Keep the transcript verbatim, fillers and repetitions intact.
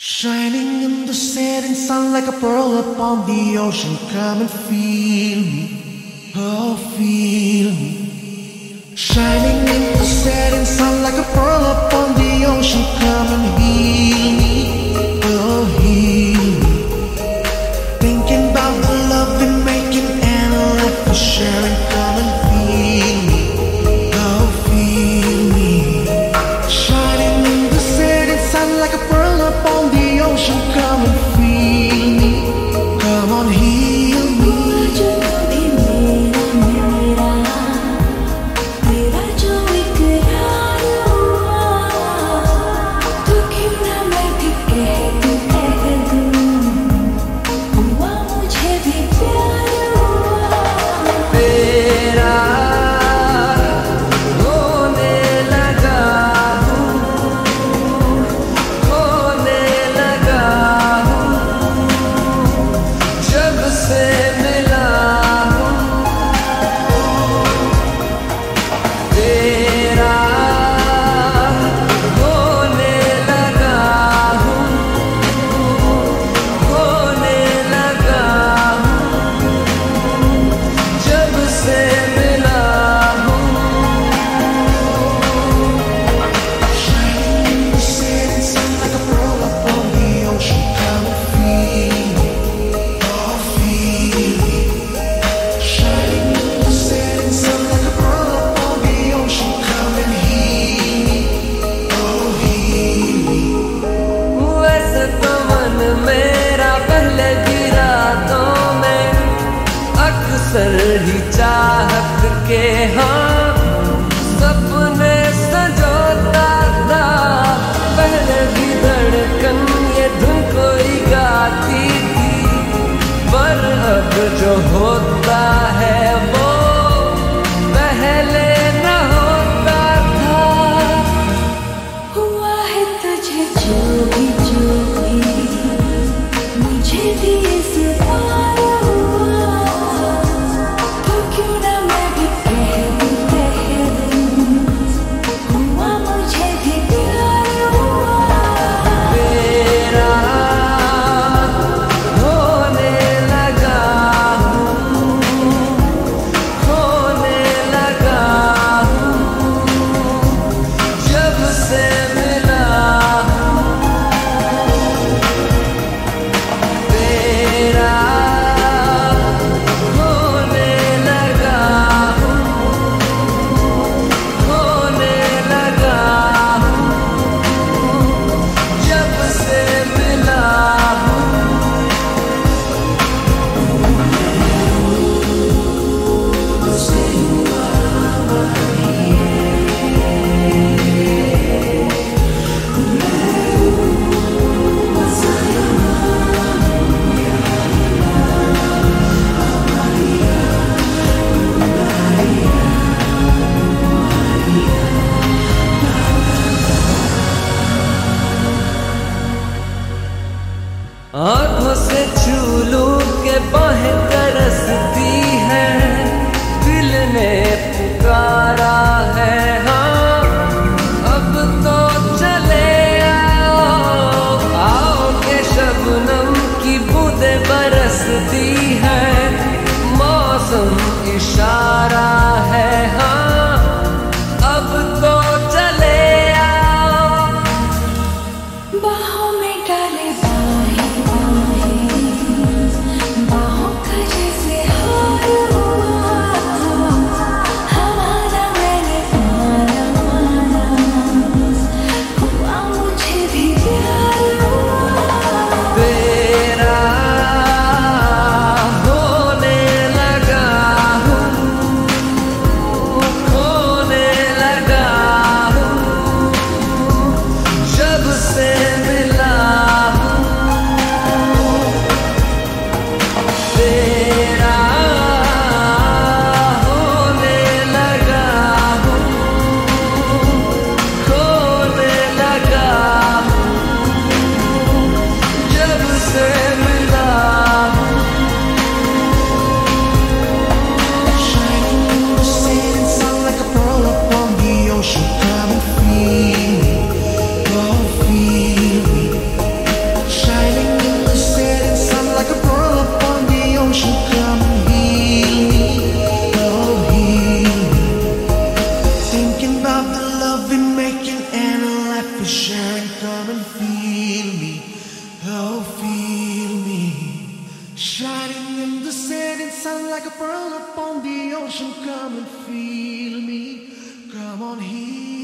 Shining in the setting sun like a pearl upon the ocean. Come and feel me, oh feel me. Shining in the setting sun like a pearl upon the ocean. Come and heal me, oh heal me. Thinking about the love we're making and a love for sharing. Come and feel me, oh feel me. Shining in the setting sun like a pearl upon the ocean. Come and feel me, come on heal me. जो भी मेरा मेरा तेरा जो इकरार हुआ, तो क्यों ना मैं भी कह दूं कह दूं, हुआ मुझे भी प्यार हुआ। तेरा होने लगा हूँ, होने लगा हूँ, जब से मिला हूँ। तेरा होने लगा हूँ, होने लगा हूँ, जब से मिला हूँ। Shining in the setting sun like a pearl upon the ocean. Come and feel me, oh feel me. Shining in the setting sun like a pearl upon the ocean. Come and heal me, oh heal me. वैसे तो मन मेरा पहले भी रातों में अक्सर ही चाहत के हाँ सपने संजोता था। पहले भी धड़कन ये धुन कोई गाती थी, पर अब जो होता है वो पहले न होता था। हुआ है तुझे जो भी जो भी, मुझे भी इस बार हुआ, तो क्यों ना मैं भी कह दूं feel me, oh feel me. Shining in the setting sun like a pearl upon the ocean. Come and feel me, come on here.